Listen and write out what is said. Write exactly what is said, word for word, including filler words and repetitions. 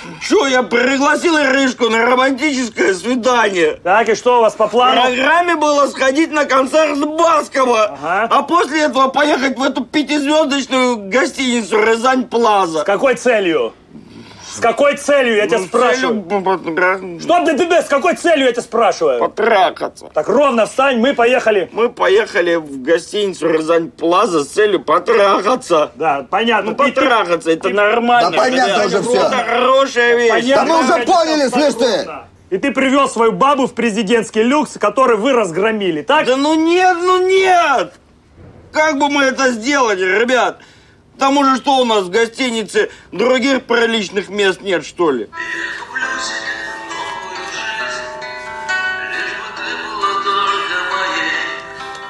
Что, я пригласил Иришку на романтическое свидание. Так, и что у вас по плану? В программе было сходить на концерт Баскова, ага. а после этого поехать в эту пятизвездочную гостиницу Рязань Плаза. С какой целью? С какой целью, я тебя ну, спрашиваю? Целью... Что ты, ты, с какой целью, я тебя спрашиваю? Потрахаться. Так ровно встань, мы поехали. Мы поехали в гостиницу Рязань Плаза с целью потрахаться. Да, понятно. Ну, потрахаться, это нормально. Да понятно уже все. Это хорошая вещь. Да мы уже поняли, слышь ты. И ты привез свою бабу в президентский люкс, который вы разгромили, так? Да ну нет, ну нет! Как бы мы это сделали, ребят? К тому же, что у нас в гостинице других приличных мест нет, что ли?